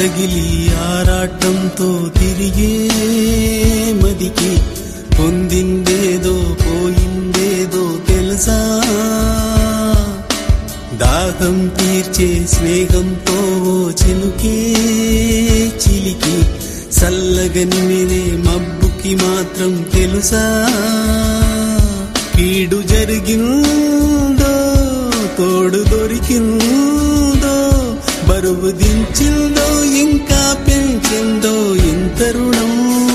తగిలి ఆరాటంతో తిరిగే మదికి పొందిందేదో పోయిందేదో తెలుసా? దాహం తీర్చే స్నేహంతో ఓ చిలుకే చిలికి చల్లగని మీరే మబ్బుకి మాత్రం తెలుసా? కీడు జరిగిందో తోడు దొరికిందో బరువు దించిందో ఇంకా పెంచిందో ఇంత రుణం.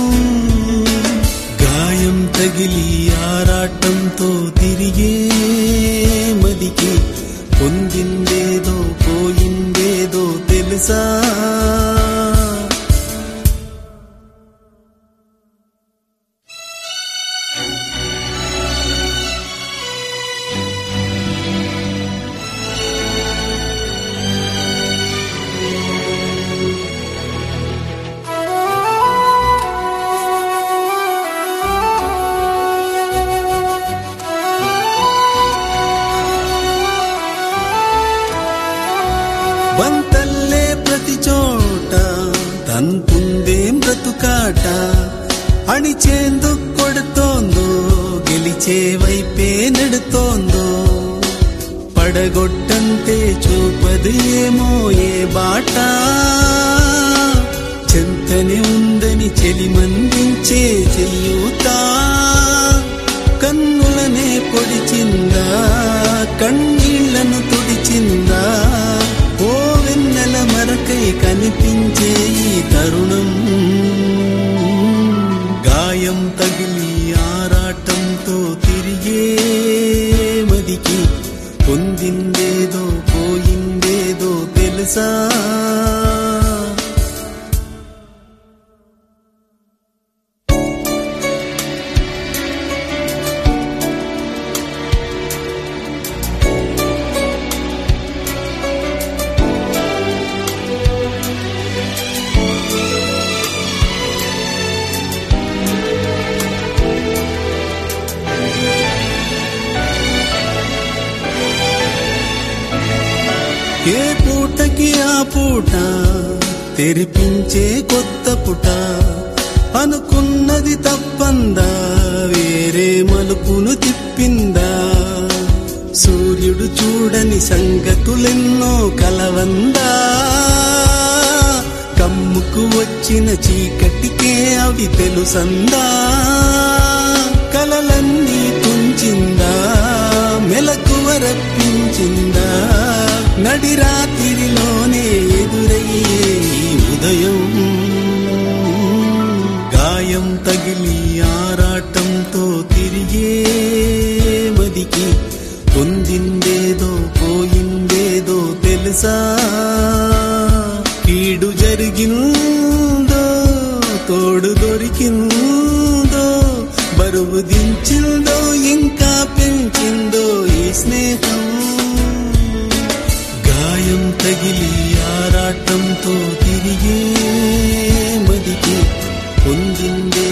గాయం తగిలి ఆరాటంతో తిరిగే మదికి పొందిందేదో పోయిందేదో తెలుసా? బంతల్లే ప్రతి చోట తంతుందేం బ్రతుకాట అణిచేందుకు కొడుతోందో గెలిచే వైపే నెడుతోందో పడగొట్టంతే చూపదు ఏమో ఏ బాట చెంతనే ఉందని చెలిమందించే చెయ్యూతా కన్నులనే పొడిచిందా కన్నీళ్లను తుడిచిందా ఓ వెన్నెల మరకై కనిపించే ఈ తరుణం. గాయం తగిలి ఆరాటంతో తిరిగే మదికి పొందిందేదో పోయిందేదో తెలుసా? ఏ పూటకి ఆ పూట తెరిపించే కొత్త పుట అనుకున్నది తప్పందా వేరే మలుపును తిప్పిందా? సూర్యుడు చూడని సంగతులెన్నో కలవందా కమ్ముకు వచ్చిన చీకటికే అవి తెలుసందా? కలలన్నీ తుంచిందా మెలకువ రప్పించిందా? నడి రాత్రిలోనే ఎదురయ్యే ఈ ఉదయం. గాయం తగిలి ఆరాటంతో తిరిగే మదికి పొందిందేదో పోయిందేదో తెలుసా? కీడు జరిగిందో తోడు దొరికిందో బరువు దించిందో ఇంకా పెంచిందో ఈ స్నేహం. గాయం తగిలి ఆరాటంతో తిరిగే మదికి పొందిందే